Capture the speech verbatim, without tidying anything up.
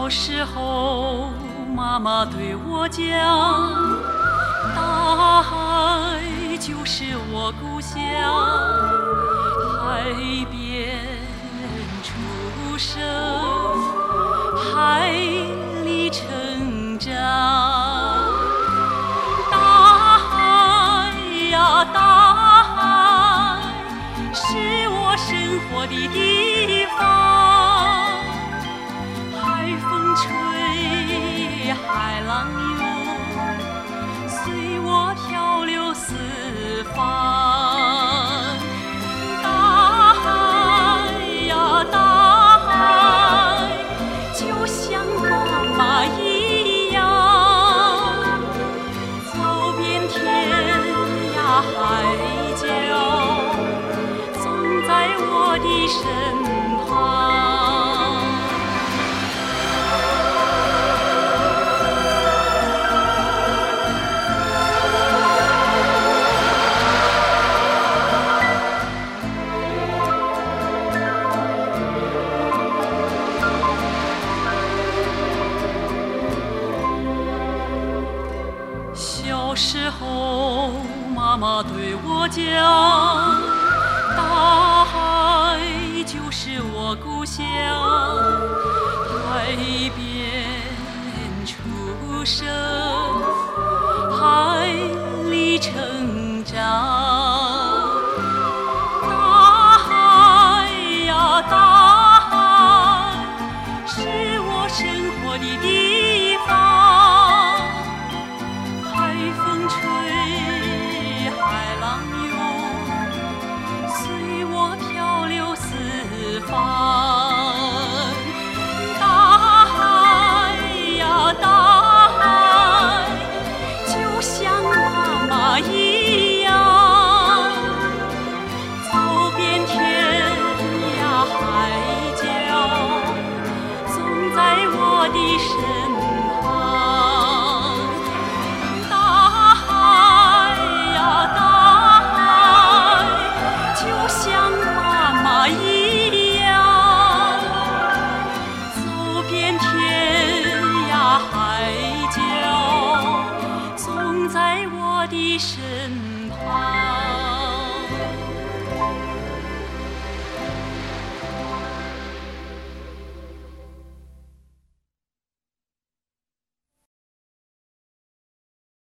小时候，妈妈对我讲，大海就是我故乡，海边出生，海里成长。大海呀，大海，是我生活的地方。海风吹，海浪涌，随我漂流四方。大海呀，大海，就像妈妈一样，走遍天涯海角，总在我的身旁。小时候，妈妈对我讲，大海就是我故乡，海边出生，海里成长。大海呀，大海，是我生活的地方。海风吹，海浪涌，随我漂流四方。大海呀，大海，就像妈妈一样，走遍天涯海角，总在我的身旁。大海呀，大海，就像妈妈一样，走遍天涯海角，总在我的身旁。